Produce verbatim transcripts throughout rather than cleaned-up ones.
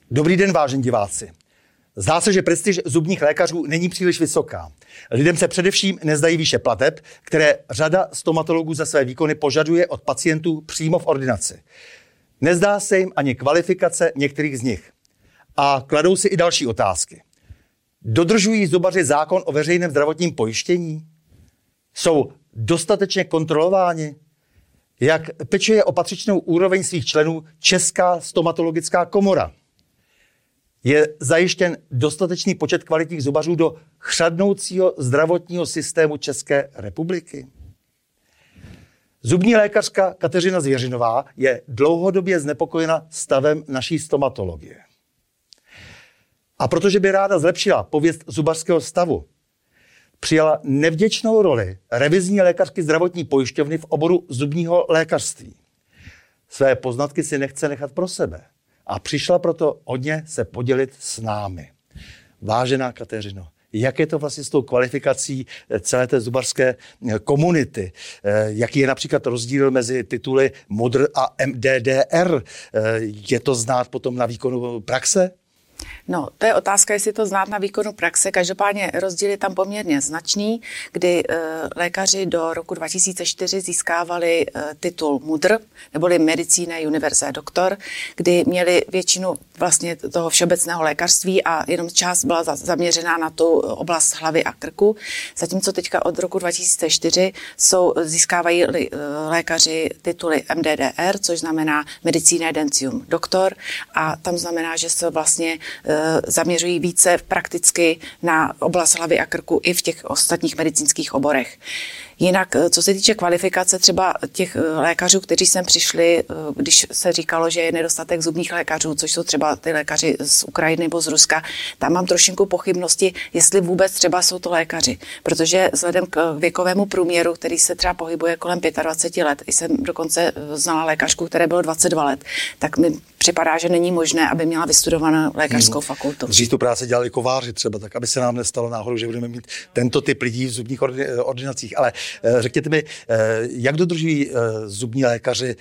Dobrý den, vážení diváci. Zdá se, že prestiž zubních lékařů není příliš vysoká. Lidem se především nezdají výše plateb, které řada stomatologů za své výkony požaduje od pacientů přímo v ordinaci. Nezdá se jim ani kvalifikace některých z nich. A kladou si i další otázky. Dodržují zubaři zákon o veřejném zdravotním pojištění? Jsou dostatečně kontrolováni? Jak pečuje o patřičnou úroveň svých členů Česká stomatologická komora? Je zajištěn dostatečný počet kvalitních zubařů do chřadnoucího zdravotního systému České republiky? Zubní lékařka Kateřina Zvěřinová je dlouhodobě znepokojena stavem naší stomatologie. A protože by ráda zlepšila pověst zubařského stavu, přijala nevděčnou roli revizní lékařky zdravotní pojišťovny v oboru zubního lékařství. Své poznatky si nechce nechat pro sebe a přišla proto hodně se podělit s námi. Vážená Kateřino, jak je to vlastně s tou kvalifikací celé té zubařské komunity? Jaký je například rozdíl mezi tituly M U D R a M D D R? Je to znát potom na výkonu praxe? No, to je otázka, jestli to znát na výkonu praxe. Každopádně rozdíl je tam poměrně značný, kdy e, lékaři do roku dva tisíce čtyři získávali e, titul M U D R, neboli Medicinae Universae Doctor, kdy měli většinu vlastně toho všeobecného lékařství a jenom část byla za, zaměřená na tu oblast hlavy a krku. Zatímco teďka od roku dva tisíce čtyři jsou, získávají e, lékaři tituly M D D R, což znamená Medicinae Dentium Doctor, a tam znamená, že se vlastně zaměřují více prakticky na oblast hlavy a krku i v těch ostatních medicínských oborech. Jinak, co se týče kvalifikace třeba těch lékařů, kteří sem přišli, když se říkalo, že je nedostatek zubních lékařů, což jsou třeba ty lékaři z Ukrajiny nebo z Ruska, tam mám trošinku pochybnosti, jestli vůbec třeba jsou to lékaři. Protože vzhledem k věkovému průměru, který se třeba pohybuje kolem dvacet pět let, jsem dokonce znala lékařku, které bylo dvacet dva let, tak mi připadá, že není možné, aby měla vystudovanou lékařskou hmm. fakultu. Dřív tu práci dělali kováři třeba, tak aby se nám nestalo náhodou, že budeme mít tento typ lidí v zubních ordinacích. Ale řekněte mi, jak dodržují zubní lékaři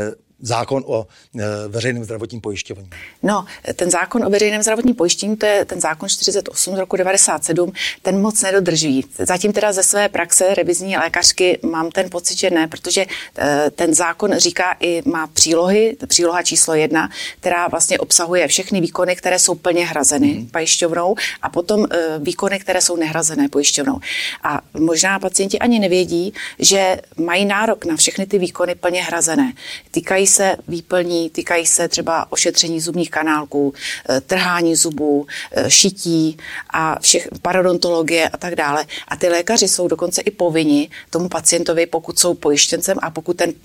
zákon o veřejném zdravotním pojištění? No, ten zákon o veřejném zdravotním pojištění, to je ten zákon čtyřicet osm z roku devadesát sedm, ten moc nedodržují. Zatím teda ze své praxe revizní lékařky mám ten pocit, že ne, protože ten zákon říká i má přílohy, příloha číslo jedna, která vlastně obsahuje všechny výkony, které jsou plně hrazeny hmm. pojišťovnou, a potom výkony, které jsou nehrazené pojišťovnou. A možná pacienti ani nevědí, že mají nárok na všechny ty výkony plně hrazené. Týkají se výplní, týkají se třeba ošetření zubních kanálků, trhání zubů, šití a všech parodontologie a tak dále. A ty lékaři jsou dokonce i povinni tomu pacientovi, pokud jsou pojištěncem a pokud ten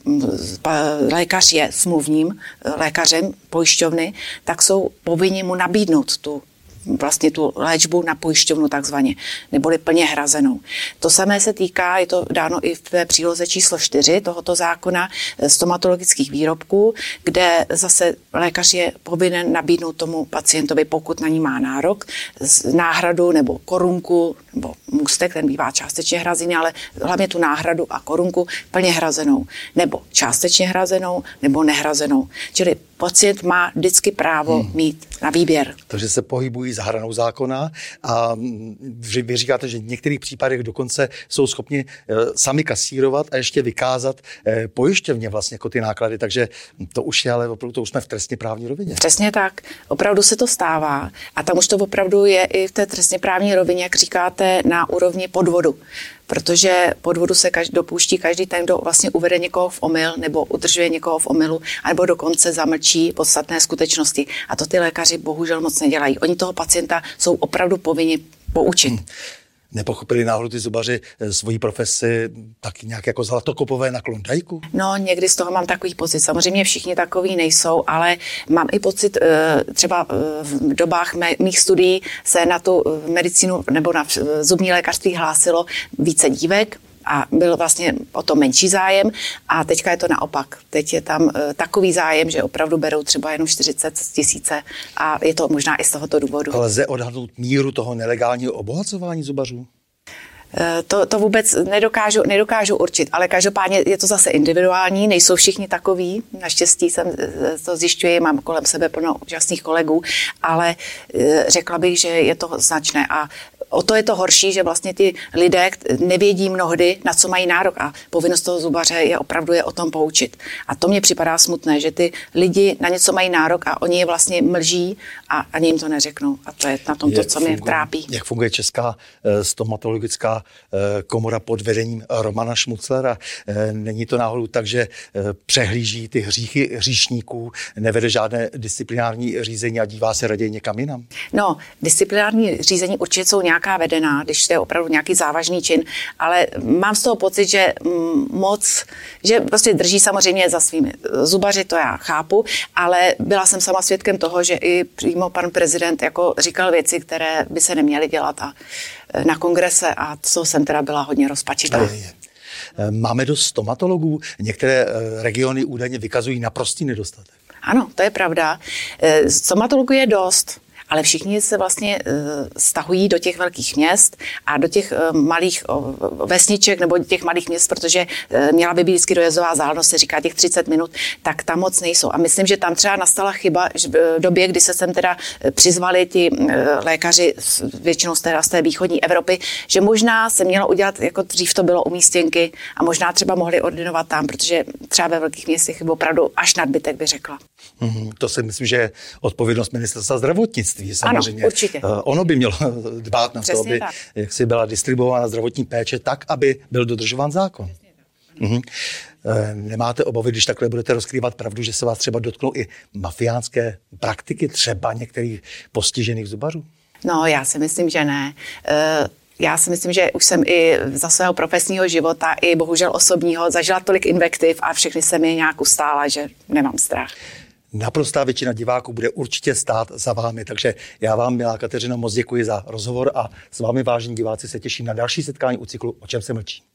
lékař je smluvním lékařem pojišťovny, tak jsou povinni mu nabídnout tu vlastně tu léčbu na pojišťovnu takzvaně, neboli plně hrazenou. To samé se týká, je to dáno i v té příloze číslo čtyři tohoto zákona, stomatologických výrobků, kde zase lékař je povinen nabídnout tomu pacientovi, pokud na ní má nárok, náhradu nebo korunku, nebo můstek, ten bývá částečně hrazený, ale hlavně tu náhradu a korunku plně hrazenou, nebo částečně hrazenou, nebo nehrazenou. Čili pacient má vždycky právo hmm. mít na výběr. Takže se pohybují za hranou zákona a vy říkáte, že v některých případech dokonce jsou schopni sami kasírovat a ještě vykázat pojišťovně vlastně jako ty náklady, takže to už je, ale opravdu to už jsme v trestně právní rovině. Přesně tak. Opravdu se to stává a tam už to opravdu je i v té trestně právní rovině, jak říkáte, na úrovni podvodu. Protože podvodu se každý, dopouští každý ten, kdo vlastně uvede někoho v omyl nebo udržuje někoho v omylu, anebo dokonce zamlčí podstatné skutečnosti. A to ty lékaři bohužel moc nedělají. Oni toho pacienta jsou opravdu povinni poučit. Hmm. Nepochopili náhodou ty zubaři svoji profesi tak nějak jako zlatokopové na klondajku? No, někdy z toho mám takový pocit. Samozřejmě všichni takový nejsou, ale mám i pocit, třeba v dobách mých studií se na tu medicínu nebo na zubní lékařství hlásilo více dívek, a byl vlastně o to menší zájem a teďka je to naopak. Teď je tam uh, takový zájem, že opravdu berou třeba jenom čtyřicet tisíce a je to možná i z tohoto důvodu. Ale lze odhadnout míru toho nelegálního obohacování zubařů? To, to vůbec nedokážu, nedokážu určit, ale každopádně je to zase individuální, nejsou všichni takový, naštěstí jsem to zjišťuji, mám kolem sebe plno úžasných kolegů, ale řekla bych, že je to značné a o to je to horší, že vlastně ty lidé nevědí mnohdy, na co mají nárok a povinnost toho zubaře je opravdu je o tom poučit. A to mně připadá smutné, že ty lidi na něco mají nárok a oni je vlastně mlží a ani jim to neřeknou. A to je na tom to, co mě trápí. Jak funguje Česká stomatologická komora pod vedením Romana Šmuclera? Není to náhodou tak, že přehlíží ty hříchy hříšníků, nevede žádné disciplinární řízení a dívá se raději někam jinam? No, disciplinární řízení určitě jsou nějaká vedená, když je opravdu nějaký závažný čin, ale mám z toho pocit, že moc, že prostě drží samozřejmě za svými zubaři, to já chápu, ale byla jsem sama svědkem toho, že i přímo pan prezident jako říkal věci, které by se neměly dělat a na kongrese a to jsem teda byla hodně rozpačitá. Máme dost stomatologů, některé regiony údajně vykazují naprostý nedostatek. Ano, to je pravda. Stomatologů je dost. Ale všichni se vlastně stahují do těch velkých měst a do těch malých vesniček nebo těch malých měst, protože měla by být vždycky dojezdová vzdálenost, se říká těch třicet minut, tak tam moc nejsou. A myslím, že tam třeba nastala chyba v době, kdy se sem teda přizvali ti lékaři většinou z té, z té východní Evropy, že možná se mělo udělat, jako dřív to bylo umístěnky a možná třeba mohli ordinovat tam, protože třeba ve velkých městech je opravdu až nadbytek, by řekla. Mm, to si myslím, že je odpovědnost ministerstva zdravotnictví. Samozřejmě. Ano, určitě. Ono by mělo dbát na Přesně to, aby tak. jak si byla distribuována zdravotní péče tak, aby byl dodržován zákon. Mhm. Nemáte obavy, když takhle budete rozkrývat pravdu, že se vás třeba dotknou i mafiánské praktiky, třeba některých postižených zubařů? No, já si myslím, že ne. Já si myslím, že už jsem i za svého profesního života, i bohužel osobního, zažila tolik invektiv a všechny se mi nějak ustála, že nemám strach. Naprostá většina diváků bude určitě stát za vámi, takže já vám, milá Kateřino, moc děkuji za rozhovor a s vámi, vážení diváci, se těším na další setkání u cyklu O čem se mlčí.